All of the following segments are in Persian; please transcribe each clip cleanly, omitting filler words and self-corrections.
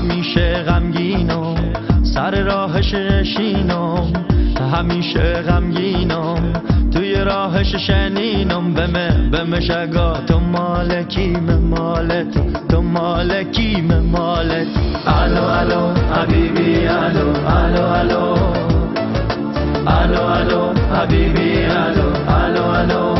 همیشه غمگینم سر راهش نشینم، همیشه غمگینم توی راهش شنینم. بمه شگا تو مالکیم مالت، تو مالکیم مالت. الو الو حبیبی الو الو الو الو الو حبیبی الو الو الو.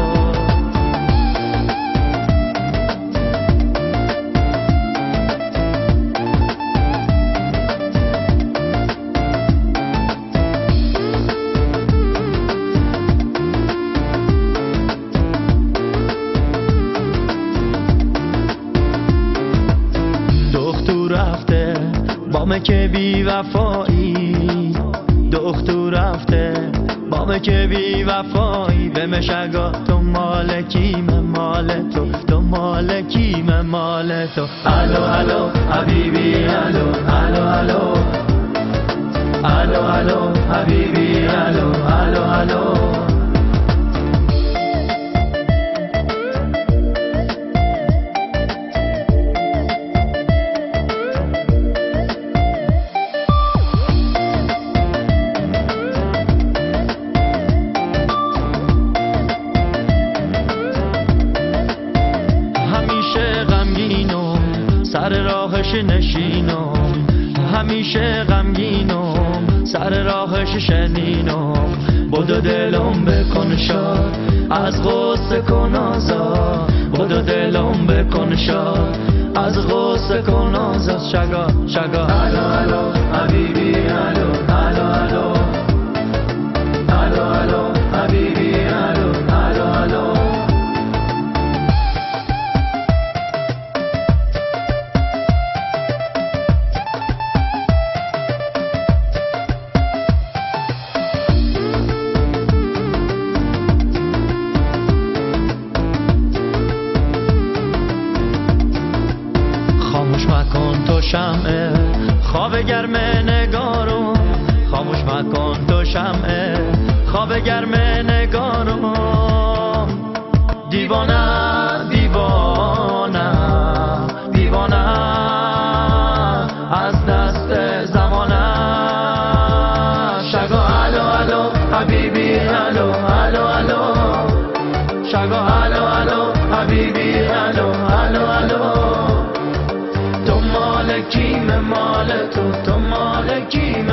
رفته بامه که بی وفایی، دختر رفته بامه که بی وفایی. به مشگا تو مالکیم مال تو، تو مالکیم مال تو. الو الو حبیبی الو الو الو الو الو حبیبی الو الو الو. سر راهش نشینم، همیشه غمگینم سر راهش شنینم. بدو دلم بکن شاد از غصه کن آزاد، بدو دلم بکن شاد از غصه کن آزاد. شگا شگا الو الو حبیبی الو الو الو الو الو حبیبی الو الو الو. خاموش مکن تو شمعه خواب گرم نگارم، خاموش مکن تو شمعه خواب گرم نگارم. دیوانه دیوانه دیوانه از دست زمانه. شگا الو الو حبیبی الو الو الو شگا الو الو حبیبی الو الو الو. تو مالکیم مال تو، تو مالکیم